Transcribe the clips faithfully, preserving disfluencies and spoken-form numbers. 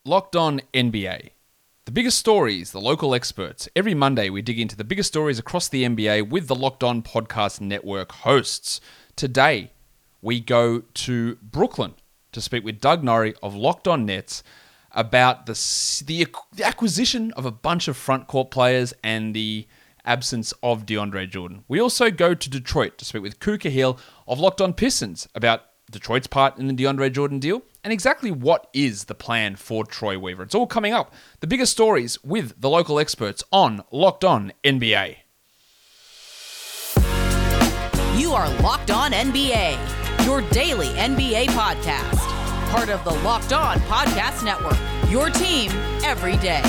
Locked On N B A. The biggest stories, the local experts. Every Monday we dig into the biggest stories across the N B A with the Locked On Podcast Network hosts. Today we go to Brooklyn to speak with Doug Norrie of Locked On Nets about the, the, the acquisition of a bunch of front court players and the absence of DeAndre Jordan. We also go to Detroit to speak with Ku Khahil of Locked On Pistons about Detroit's part in the DeAndre Jordan deal and exactly what is the plan for Troy Weaver. It's all coming up. The biggest stories with the local experts on Locked On N B A. You are Locked On N B A, your daily N B A podcast. Part of the Locked On Podcast Network, your team every day.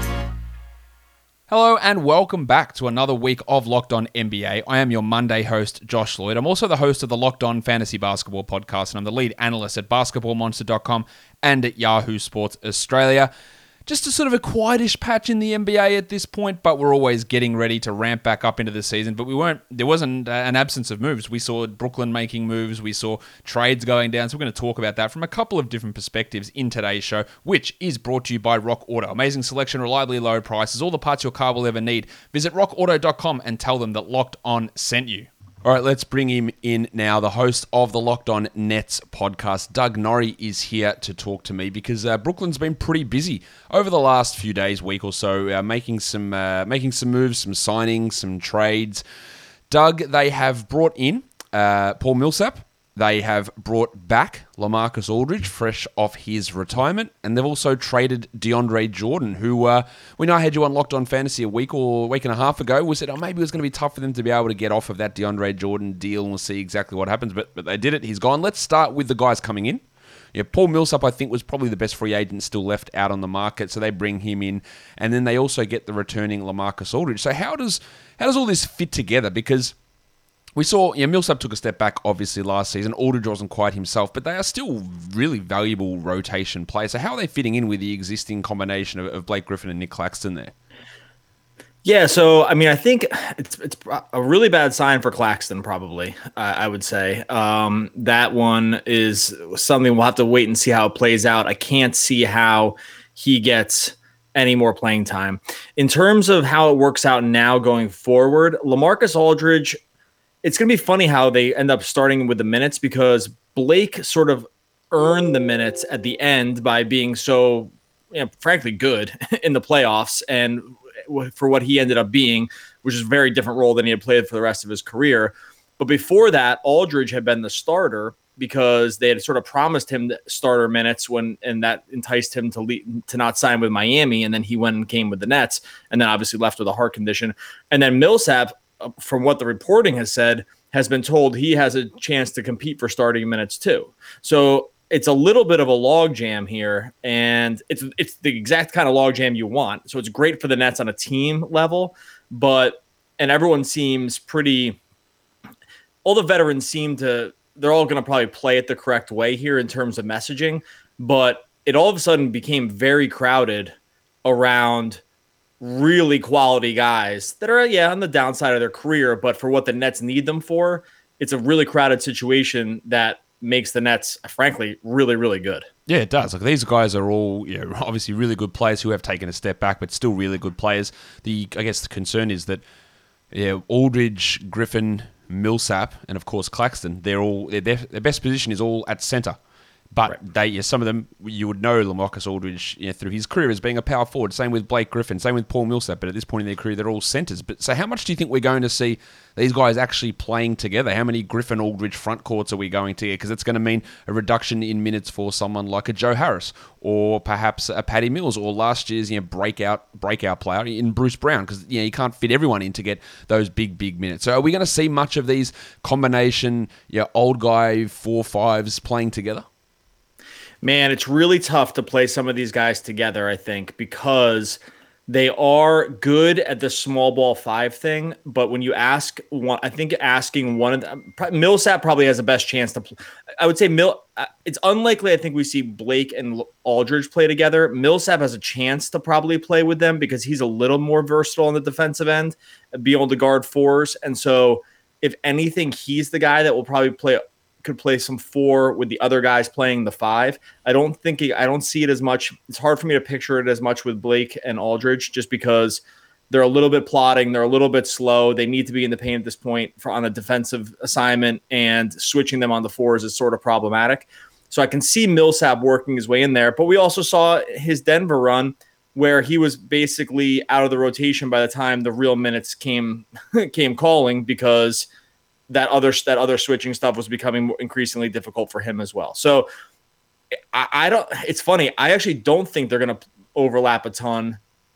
Hello and welcome back to another week of Locked On N B A. I am your Monday host, Josh Lloyd. I'm also the host of the Locked On Fantasy Basketball podcast, and I'm the lead analyst at basketball monster dot com and at Yahoo Sports Australia. Just a sort of a quietish patch in the N B A at this point, but we're always getting ready to ramp back up into the season. But we weren't. There wasn't an absence of moves. We saw Brooklyn making moves. We saw trades going down. So we're going to talk about that from a couple of different perspectives in today's show, which is brought to you by Rock Auto. Amazing selection, reliably low prices, all the parts your car will ever need. Visit rock auto dot com and tell them that Locked On sent you. All right, let's bring him in now. The host of the Locked On Nets podcast, Doug Norrie, is here to talk to me because uh, Brooklyn's been pretty busy over the last few days, week or so, uh, making some uh, making some moves, some signings, some trades. Doug, they have brought in uh, Paul Millsap. They have brought back LaMarcus Aldridge, fresh off his retirement, and they've also traded DeAndre Jordan, who uh, we know I had you on Locked On Fantasy a week or a week and a half ago. We said, oh, maybe it was going to be tough for them to be able to get off of that DeAndre Jordan deal, and we'll see exactly what happens, but, but they did it. He's gone. Let's start with the guys coming in. Yeah, Paul Millsap, I think, was probably the best free agent still left out on the market, so they bring him in, and then they also get the returning LaMarcus Aldridge. So how does how does all this fit together? Because we saw, yeah, Millsap took a step back, obviously, last season. Aldridge wasn't quite himself, but they are still really valuable rotation players. So how are they fitting in with the existing combination of, of Blake Griffin and Nick Claxton there? Yeah, so, I mean, I think it's it's a really bad sign for Claxton, probably, uh, I would say. Um, that one is something we'll have to wait and see how it plays out. I can't see how he gets any more playing time. In terms of how it works out now going forward, LaMarcus Aldridge, it's going to be funny how they end up starting with the minutes because Blake sort of earned the minutes at the end by being so, you know, frankly, good in the playoffs and for what he ended up being, which is a very different role than he had played for the rest of his career. But before that, Aldridge had been the starter because they had sort of promised him starter minutes when, and that enticed him to lead, to not sign with Miami. And then he went and came with the Nets and then obviously left with a heart condition. And then Millsap, from what the reporting has said, has been told he has a chance to compete for starting minutes too. So it's a little bit of a logjam here, and it's it's the exact kind of logjam you want. So it's great for the Nets on a team level, but and everyone seems pretty. All the veterans seem to they're all going to probably play it the correct way here in terms of messaging, but it all of a sudden became very crowded around really quality guys that are, yeah, on the downside of their career, but for what the Nets need them for, it's a really crowded situation that makes the Nets, frankly, really, really good. Yeah, it does. Like, these guys are all, you know, obviously really good players who have taken a step back, but still really good players. The I guess the concern is that, yeah, Aldridge, Griffin, Millsap, and of course Claxton, they're all their, their best position is all at center. But right. they, yeah, some of them, you would know LaMarcus Aldridge, you know, through his career as being a power forward. Same with Blake Griffin, same with Paul Millsap. But at this point in their career, they're all centers. But so, how much do you think we're going to see these guys actually playing together? How many Griffin Aldridge front courts are we going to get? Because it's going to mean a reduction in minutes for someone like a Joe Harris, or perhaps a Patty Mills, or last year's, you know, breakout breakout player in Bruce Brown. Because, you know, you can't fit everyone in to get those big big minutes. So are we going to see much of these combination, you know, old guy four fives playing together? Man, it's really tough to play some of these guys together, I think, because they are good at the small ball five thing. But when you ask one, I think asking one of them, Millsap probably has the best chance to play. I would say Mill. It's unlikely, I think, we see Blake and Aldridge play together. Millsap has a chance to probably play with them because he's a little more versatile on the defensive end, be able to guard fours. And so, if anything, he's the guy that will probably play could play some four with the other guys playing the five. I don't think he, I don't see it as much. It's hard for me to picture it as much with Blake and Aldridge just because they're a little bit plodding. They're a little bit slow. They need to be in the paint at this point for on a defensive assignment, and switching them on the fours is sort of problematic. So I can see Millsap working his way in there. But we also saw his Denver run where he was basically out of the rotation by the time the real minutes came came calling, because that other that other switching stuff was becoming increasingly difficult for him as well. So I, I don't. It's funny. I actually don't think they're going to overlap a ton,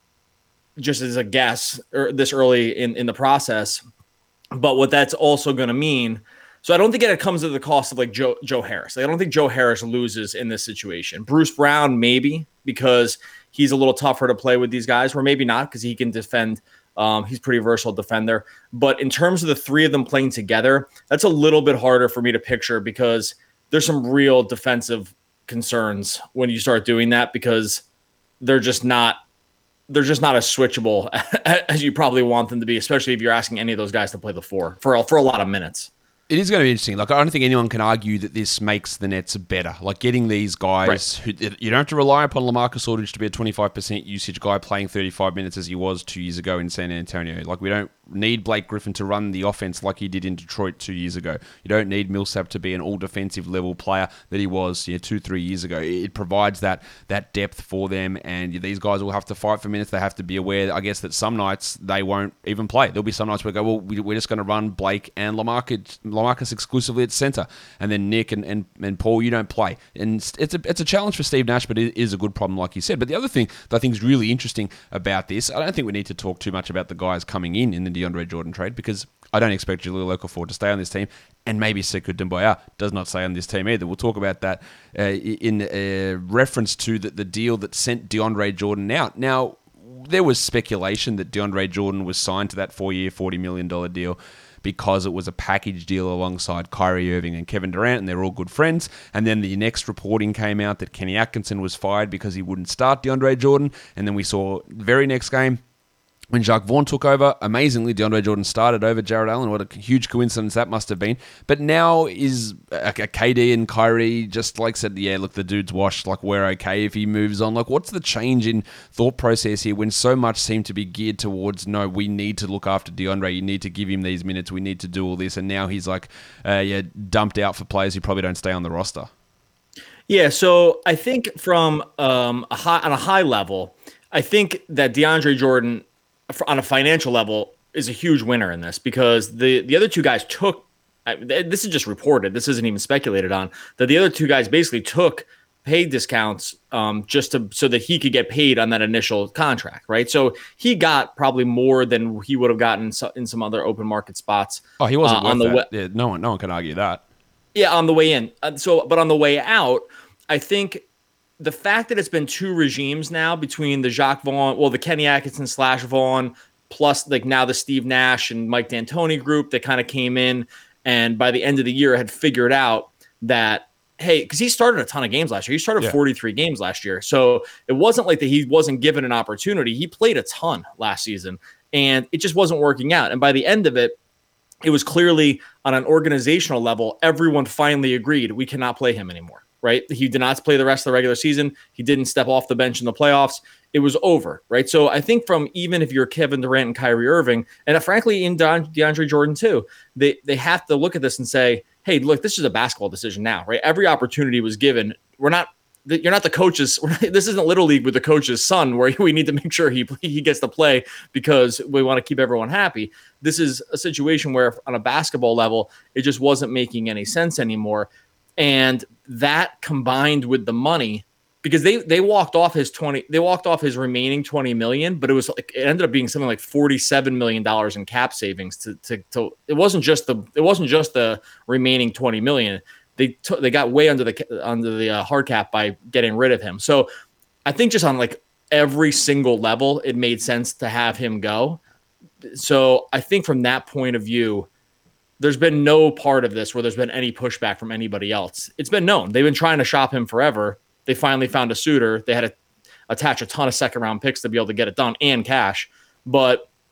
just as a guess, or this early in, in the process. But what that's also going to mean, so I don't think it comes at the cost of like Joe Joe Harris. Like, I don't think Joe Harris loses in this situation. Bruce Brown, maybe, because he's a little tougher to play with these guys, or maybe not because he can defend. Um, he's a pretty versatile defender. But in terms of the three of them playing together, that's a little bit harder for me to picture, because there's some real defensive concerns when you start doing that, because they're just not they're just not as switchable as you probably want them to be, especially if you're asking any of those guys to play the four for a, for a lot of minutes. It is going to be interesting. Like, I don't think anyone can argue that this makes the Nets better. Like, getting these guys, right. who you don't have to rely upon LaMarcus Aldridge to be a twenty-five percent usage guy playing thirty-five minutes as he was two years ago in San Antonio. Like, we don't need Blake Griffin to run the offense like he did in Detroit two years ago. You don't need Millsap to be an all-defensive level player that he was, you know, two, three years ago. It provides that that depth for them, and these guys will have to fight for minutes. They have to be aware, I guess, that some nights they won't even play. There'll be some nights where they go, well, we're just going to run Blake and LaMarcus, LaMarcus exclusively at center, and then Nick and, and, and Paul, you don't play. And it's a, it's a challenge for Steve Nash, but it is a good problem, like you said. But the other thing that I think is really interesting about this, I don't think we need to talk too much about the guys coming in in the DeAndre Jordan trade, because I don't expect Jahlil Okafor to stay on this team, and maybe Sekou Doumbouya does not stay on this team either. We'll talk about that uh, in uh, reference to the, the deal that sent DeAndre Jordan out. Now, there was speculation that DeAndre Jordan was signed to that four-year, forty million dollars deal because it was a package deal alongside Kyrie Irving and Kevin Durant, and they're all good friends. And then the next reporting came out that Kenny Atkinson was fired because he wouldn't start DeAndre Jordan. And then we saw the very next game, when Jacques Vaughn took over, amazingly, DeAndre Jordan started over Jared Allen. What a huge coincidence that must have been. But now is a K D and Kyrie just like said, yeah, look, the dude's washed. Like, we're okay if he moves on. Like, what's the change in thought process here when so much seemed to be geared towards, no, we need to look after DeAndre. You need to give him these minutes. We need to do all this. And now he's like, uh, yeah, dumped out for players who probably don't stay on the roster. Yeah, so I think from um, a high, on a high level, I think that DeAndre Jordan, on a financial level, is a huge winner in this, because the, the other two guys took, this is just reported, this isn't even speculated on, that the other two guys basically took pay discounts um, just to so that he could get paid on that initial contract, right? So he got probably more than he would have gotten in some other open market spots. Oh, he wasn't uh, on the that. We- yeah, no one, no one can argue that. Yeah, on the way in. Uh, so, but on the way out, I think the fact that it's been two regimes now between the Jacques Vaughn, well, the Kenny Atkinson slash Vaughn, plus like now the Steve Nash and Mike D'Antoni group that kind of came in, and by the end of the year had figured out that, hey, because he started a ton of games last year. He started yeah. forty-three games last year. So it wasn't like that he wasn't given an opportunity. He played a ton last season, and it just wasn't working out. And by the end of it, it was clearly on an organizational level, everyone finally agreed we cannot play him anymore. Right? He did not play the rest of the regular season. He didn't step off the bench in the playoffs. It was over, right? So I think from even if you're Kevin Durant and Kyrie Irving, and frankly in De- DeAndre Jordan too, they they have to look at this and say, hey, look, this is a basketball decision now, right? Every opportunity was given. We're not, you're not the coaches. This isn't Little League with the coach's son where we need to make sure he he gets to play because we want to keep everyone happy. This is a situation where on a basketball level, it just wasn't making any sense anymore. And that combined with the money, because they they walked off his twenty, they walked off his remaining twenty million, but it was like, it ended up being something like forty-seven million dollars in cap savings. To to, to it wasn't just the it wasn't just the remaining twenty million. They took they got way under the under the uh, hard cap by getting rid of him. So I think just on like every single level, it made sense to have him go. So I think from that point of view, there's been no part of this where there's been any pushback from anybody else. It's been known. They've been trying to shop him forever. They finally found a suitor. They had to attach a ton of second round picks to be able to get it done and cash. But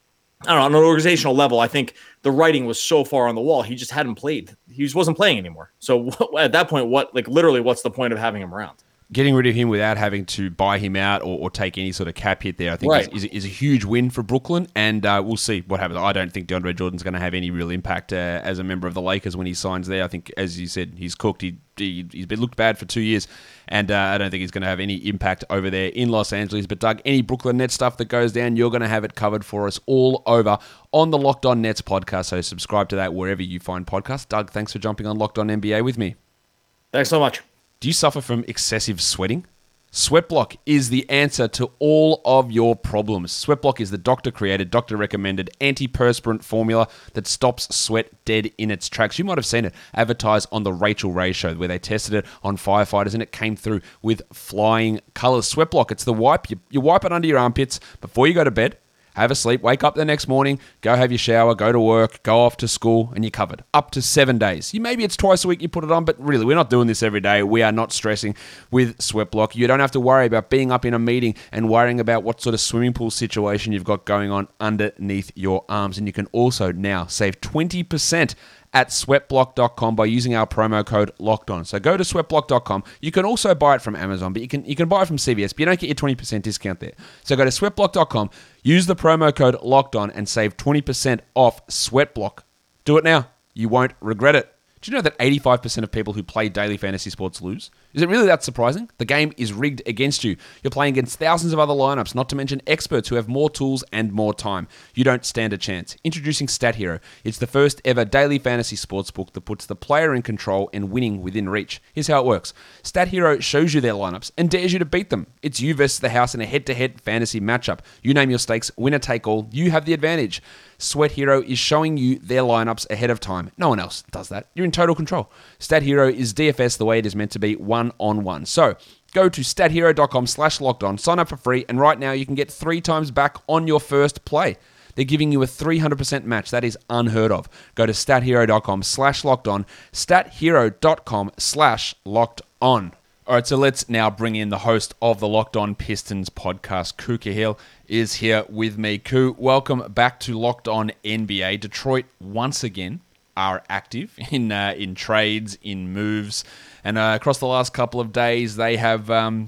I don't know, on an organizational level, I think the writing was so far on the wall. He just hadn't played. He just wasn't playing anymore. So at that point, what, like literally, what's the point of having him around? Getting rid of him without having to buy him out or, or take any sort of cap hit there, I think right. is, is, is a huge win for Brooklyn, and uh, we'll see what happens. I don't think DeAndre Jordan's going to have any real impact uh, as a member of the Lakers when he signs there. I think, as you said, he's cooked. He, he, he's been looked bad for two years, and uh, I don't think he's going to have any impact over there in Los Angeles. But Doug, any Brooklyn Nets stuff that goes down, you're going to have it covered for us all over on the Locked On Nets podcast, so subscribe to that wherever you find podcasts. Doug, thanks for jumping on Locked On N B A with me. Thanks so much. Do you suffer from excessive sweating? Sweatblock is the answer to all of your problems. Sweatblock is the doctor-created, doctor-recommended antiperspirant formula that stops sweat dead in its tracks. You might have seen it advertised on the Rachel Ray show where they tested it on firefighters and it came through with flying colors. Sweatblock, it's the wipe. You, you wipe it under your armpits before you go to bed. Have a sleep, wake up the next morning, go have your shower, go to work, go off to school, and you're covered. Up to seven days. You Maybe it's twice a week you put it on, but really, we're not doing this every day. We are not stressing with Sweatblock. You don't have to worry about being up in a meeting and worrying about what sort of swimming pool situation you've got going on underneath your arms. And you can also now save twenty percent at sweatblock dot com by using our promo code LOCKEDON. So go to sweatblock dot com. You can also buy it from Amazon, but you can you can buy it from C V S, but you don't get your twenty percent discount there. So go to sweatblock dot com, use the promo code LOCKEDON, and save twenty percent off Sweatblock. Do it now. You won't regret it. Do you know that eighty-five percent of people who play daily fantasy sports lose? Is it really that surprising? The game is rigged against you. You're playing against thousands of other lineups, not to mention experts who have more tools and more time. You don't stand a chance. Introducing Stat Hero. It's the first ever daily fantasy sportsbook that puts the player in control and winning within reach. Here's how it works. Stat Hero shows you their lineups and dares you to beat them. It's you versus the house in a head-to-head fantasy matchup. You name your stakes, winner take all. You have the advantage. Sweat Hero is showing you their lineups ahead of time. No one else does that. You're in total control. Stat Hero is D F S the way it is meant to be, one-on-one. So go to stat hero dot com slash locked on, sign up for free, and right now you can get three times back on your first play. They're giving you a three hundred percent match. That is unheard of. Go to stat hero dot com slash locked on, stat hero dot com slash locked on. All right, so let's now bring in the host of the Locked On Pistons podcast. Ku Khahil is here with me. Ku, welcome back to Locked On N B A. Detroit once again are active in uh, in trades, in moves, and uh, across the last couple of days they have. Um,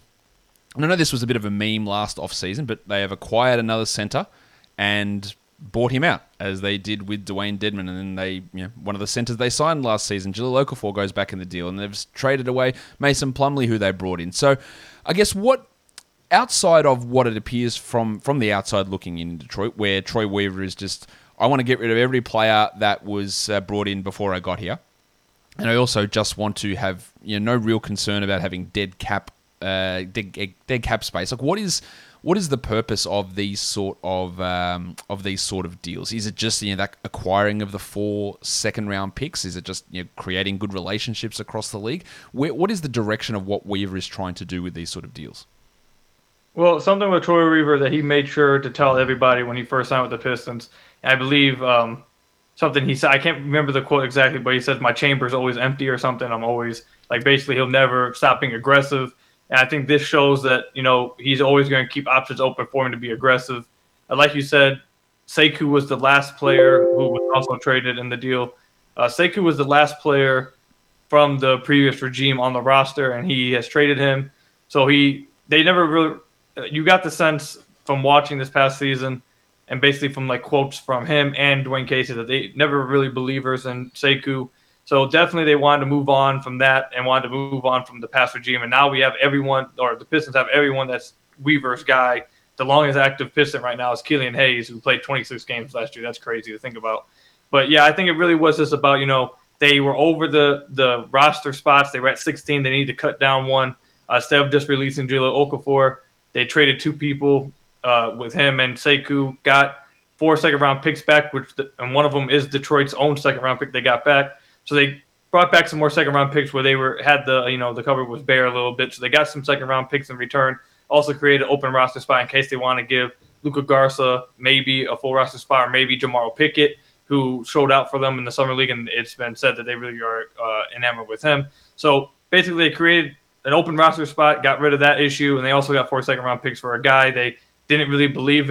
I know this was a bit of a meme last offseason, but they have acquired another center and bought him out, as they did with Dwayne Dedmon, and then they, you know, one of the centers they signed last season, Jahlil Okafor, goes back in the deal, and they've traded away Mason Plumlee, who they brought in. So, I guess what, outside of what it appears from from the outside looking in Detroit, where Troy Weaver is just, I want to get rid of every player that was uh, brought in before I got here, and I also just want to have, you know, no real concern about having dead cap, uh, dead, dead cap space. Like, what is What is the purpose of these sort of um, of these sort of deals? Is it just, you know, that acquiring of the four second round picks? Is it just, you know, creating good relationships across the league? Where, what is the direction of what Weaver is trying to do with these sort of deals? Well, something with Troy Weaver that he made sure to tell everybody when he first signed with the Pistons. I believe um, something he said. I can't remember the quote exactly, but he says, "My chamber's always empty" or something. I'm always like, basically, he'll never stop being aggressive. And I think this shows that, you know, he's always going to keep options open for him to be aggressive. And like you said, Sekou was the last player who was also traded in the deal. Uh, Sekou was the last player from the previous regime on the roster, and he has traded him. So he, they never really, you got the sense from watching this past season, and basically from like quotes from him and Dwayne Casey, that they never really believers in Sekou. So definitely they wanted to move on from that and wanted to move on from the past regime. And now we have everyone, or the Pistons have everyone that's Weaver's guy. The longest active Piston right now is Killian Hayes, who played twenty-six games last year. That's crazy to think about. But, yeah, I think it really was just about, you know, they were over the, the roster spots. They were at sixteen. They needed to cut down one. Uh, instead of just releasing Jahlil Okafor, they traded two people uh, with him and Sekou, got four second-round picks back, which the, and one of them is Detroit's own second-round pick they got back. So they brought back some more second-round picks where they were had the, you know, the cover was bare a little bit. So they got some second-round picks in return. Also created an open roster spot in case they want to give Luka Garza maybe a full roster spot, or maybe Jamar Pickett, who showed out for them in the summer league, and it's been said that they really are uh, enamored with him. So basically, they created an open roster spot, got rid of that issue, and they also got four second-round picks for a guy they didn't really believe in.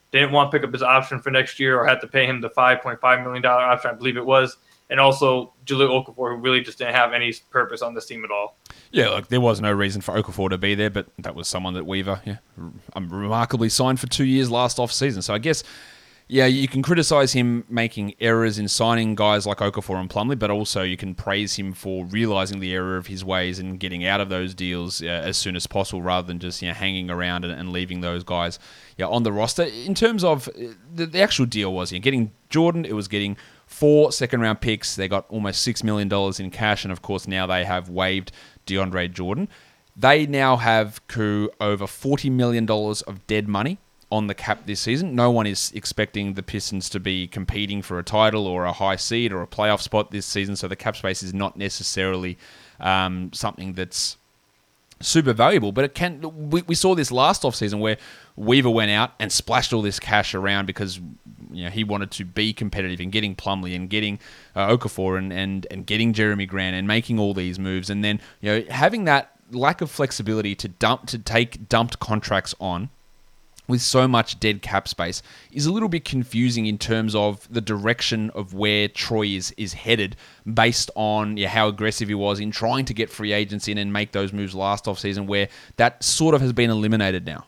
They didn't want to pick up his option for next year or have to pay him the five point five million dollars option, I believe it was. And also Jahlil Okafor, who really just didn't have any purpose on this team at all. Yeah, look, there was no reason for Okafor to be there, but that was someone that Weaver yeah, remarkably signed for two years last off-season. So I guess, yeah, you can criticise him making errors in signing guys like Okafor and Plumlee, but also you can praise him for realising the error of his ways and getting out of those deals uh, as soon as possible rather than just you know, hanging around and, and leaving those guys yeah, on the roster. In terms of the, the actual deal was you know, getting Jordan, it was getting four second-round picks. They got almost six million dollars in cash, and of course now they have waived DeAndre Jordan. They now have Koo over forty million dollars of dead money on the cap this season. No one is expecting the Pistons to be competing for a title or a high seed or a playoff spot this season, so the cap space is not necessarily um, something that's super valuable, but it can. We, we saw this last offseason where Weaver went out and splashed all this cash around because you know he wanted to be competitive in getting Plumlee and getting uh, Okafor and, and and getting Jeremy Grant and making all these moves, and then you know having that lack of flexibility to dump to take dumped contracts on with so much dead cap space is a little bit confusing in terms of the direction of where Troy is is headed based on yeah, how aggressive he was in trying to get free agents in and make those moves last offseason, where that sort of has been eliminated now.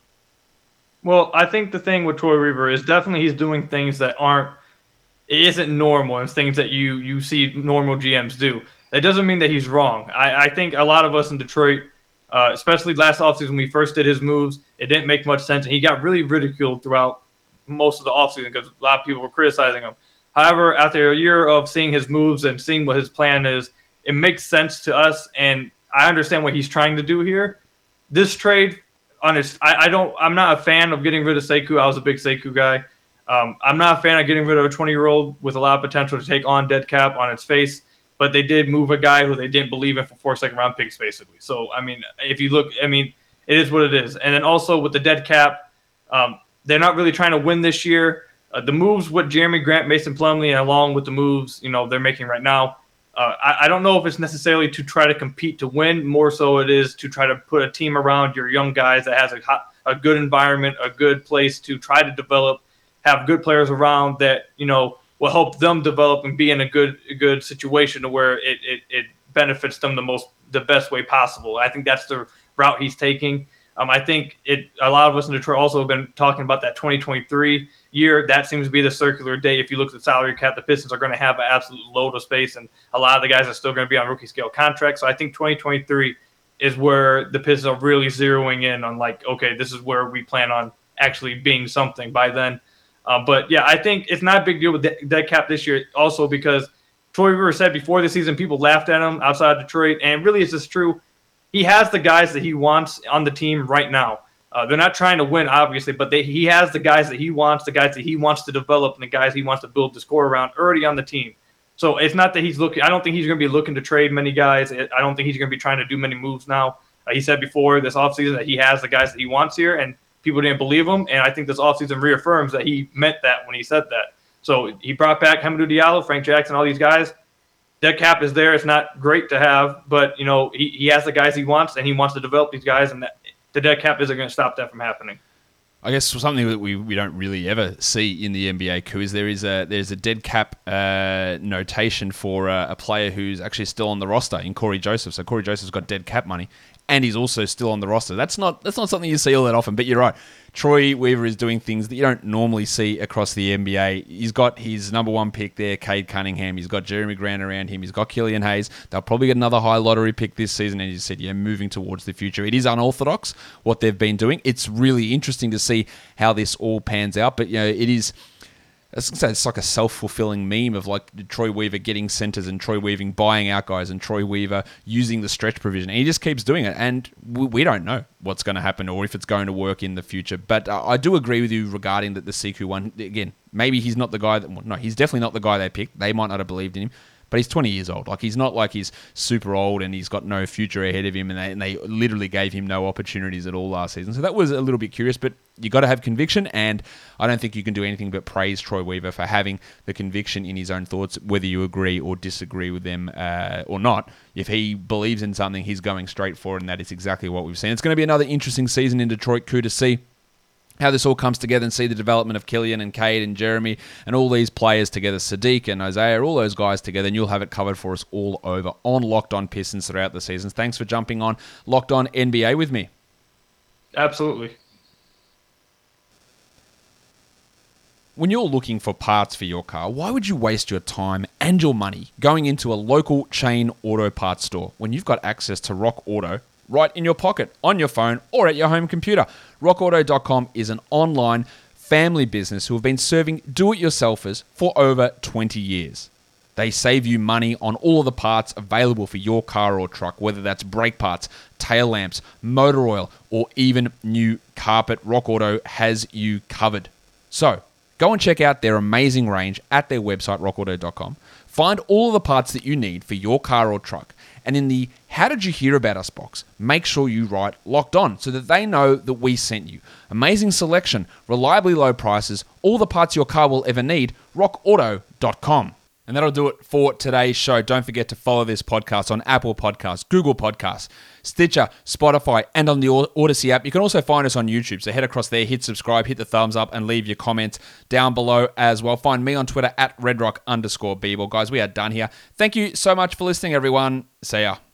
Well, I think the thing with Troy Weaver is definitely he's doing things that aren't, it isn't normal. It's things that you you see normal G Ms do. That doesn't mean that he's wrong. I, I think a lot of us in Detroit, uh, especially last offseason when we first did his moves, it didn't make much sense. And he got really ridiculed throughout most of the offseason because a lot of people were criticizing him. However, after a year of seeing his moves and seeing what his plan is, it makes sense to us. And I understand what he's trying to do here. This trade, honest, I, I don't. I'm not a fan of getting rid of Sekou. I was a big Sekou guy. Um, I'm not a fan of getting rid of a twenty-year-old with a lot of potential to take on dead cap on its face. But they did move a guy who they didn't believe in for four second-round picks, basically. So I mean, if you look, I mean, it is what it is. And then also with the dead cap, um, they're not really trying to win this year. Uh, the moves with Jeremy Grant, Mason Plumlee, and along with the moves you know they're making right now. Uh, I, I don't know if it's necessarily to try to compete to win. More so it is to try to put a team around your young guys that has a, hot, a good environment, a good place to try to develop, have good players around that, you know, will help them develop and be in a good a good situation to where it, it, it benefits them the most the best way possible. I think that's the route he's taking. Um, I think it. A lot of us in Detroit also have been talking about that twenty twenty-three year. That seems to be the circular day. If you look at the salary cap, the Pistons are going to have an absolute load of space, and a lot of the guys are still going to be on rookie scale contracts. So I think twenty twenty-three is where the Pistons are really zeroing in on, like, okay, this is where we plan on actually being something by then. Uh, but yeah, I think it's not a big deal with the dead cap this year. Also because Troy Weaver said before the season, people laughed at him outside of Detroit, and really it's just true. He has the guys that he wants on the team right now. Uh, they're not trying to win, obviously, but they, he has the guys that he wants, the guys that he wants to develop, and the guys he wants to build the score around already on the team. So it's not that he's looking – I don't think he's going to be looking to trade many guys. I don't think he's going to be trying to do many moves now. Uh, he said before this offseason that he has the guys that he wants here, and people didn't believe him. And I think this offseason reaffirms that he meant that when he said that. So he brought back Hamidou Diallo, Frank Jackson, all these guys. Dead cap is there. It's not great to have, but, you know, he, he has the guys he wants, and he wants to develop these guys, and that, the dead cap isn't going to stop that from happening. I guess something that we, we don't really ever see in the N B A, Koo, is there is a there's a dead cap uh, notation for uh, a player who's actually still on the roster in Corey Joseph. So Corey Joseph's got dead cap money, and he's also still on the roster. That's not that's not something you see all that often. But you're right. Troy Weaver is doing things that you don't normally see across the N B A. He's got his number one pick there, Cade Cunningham. He's got Jeremy Grant around him. He's got Killian Hayes. They'll probably get another high lottery pick this season. And he said, yeah, moving towards the future. It is unorthodox what they've been doing. It's really interesting to see how this all pans out. But, you know, it is... I was going to say it's like a self-fulfilling meme of like Troy Weaver getting centers and Troy Weaver buying out guys and Troy Weaver using the stretch provision. And he just keeps doing it. And we, we don't know what's going to happen or if it's going to work in the future. But uh, I do agree with you regarding that the Sekou one. Again, maybe he's not the guy that... Well, no, he's definitely not the guy they picked. They might not have believed in him. But he's twenty years old. Like, he's not like he's super old and he's got no future ahead of him, and they, and they literally gave him no opportunities at all last season. So that was a little bit curious, but you got to have conviction, and I don't think you can do anything but praise Troy Weaver for having the conviction in his own thoughts, whether you agree or disagree with them uh, or not. If he believes in something, he's going straight for it, and that is exactly what we've seen. It's going to be another interesting season in Detroit, Koo, to see how this all comes together and see the development of Killian and Cade and Jeremy and all these players together, Sadiq and Isaiah, all those guys together, and you'll have it covered for us all over on Locked On Pistons throughout the seasons. Thanks for jumping on Locked On N B A with me. Absolutely. When you're looking for parts for your car, why would you waste your time and your money going into a local chain auto parts store when you've got access to Rock Auto right in your pocket, on your phone, or at your home computer? rock auto dot com is an online family business who have been serving do-it-yourselfers for over twenty years. They save you money on all of the parts available for your car or truck, whether that's brake parts, tail lamps, motor oil, or even new carpet. Rock Auto has you covered. So, go and check out their amazing range at their website, rock auto dot com. Find all of the parts that you need for your car or truck. And in the How Did You Hear About Us box, make sure you write Locked On so that they know that we sent you. Amazing selection, reliably low prices, all the parts your car will ever need, rock auto dot com. And that'll do it for today's show. Don't forget to follow this podcast on Apple Podcasts, Google Podcasts, Stitcher, Spotify, and on the Odyssey app. You can also find us on YouTube. So head across there, hit subscribe, hit the thumbs up, and leave your comments down below as well. Find me on Twitter at redrock underscore bball. Guys, we are done here. Thank you so much for listening, everyone. See ya.